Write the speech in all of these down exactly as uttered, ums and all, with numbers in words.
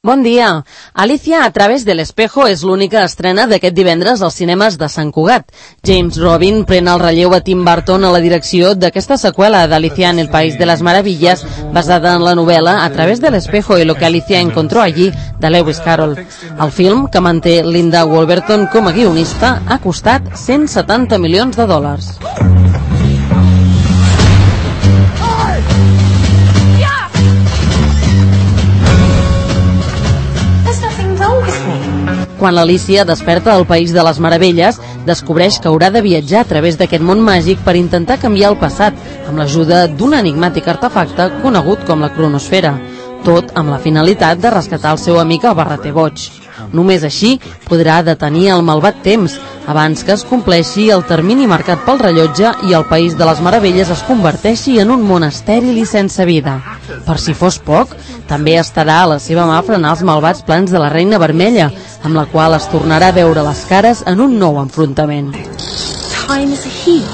Bon dia. Alicia a través del espejo és l'única estrena d'aquest divendres als cinemes de Sant Cugat. James Robin pren el relleu a Tim Burton a la direcció d'aquesta seqüela d'Alicia en el País de las Maravillas, basada en la novel·la A través del espejo y lo que Alicia encontró allí, de Lewis Carroll. El film, que manté Linda Wolverton com a guionista, ha costat cent setanta milions de dòlars. Quan l'Alicia desperta al País de les Meravelles, descobreix que haurà de viatjar a través d'aquest món màgic per intentar canviar el passat, amb l'ajuda d'un enigmàtic artefacte conegut com la cronosfera, tot amb la finalitat de rescatar el seu amic el barreter boig. Només així podrà detenir el malvat temps, abans que es compleixi el termini marcat pel rellotge i el País de les Meravelles es converteixi en un món estèril i sense vida. Per si fos poc, també estarà a la seva mà frenar els malvats plans de la Reina Vermella, amb la qual es tornarà a veure les cares en un nou enfrontament. Time is a heat.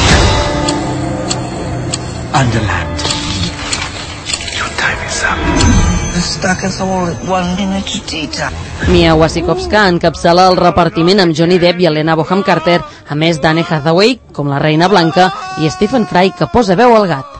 Underland. Your time is up. Stuck us all at one minute detail. Mia Wasikowska encapçala el repartiment amb Johnny Depp i Helena Bonham Carter, a més d'Anne Hathaway com la Reina Blanca i Stephen Fry, que posa veu al gat.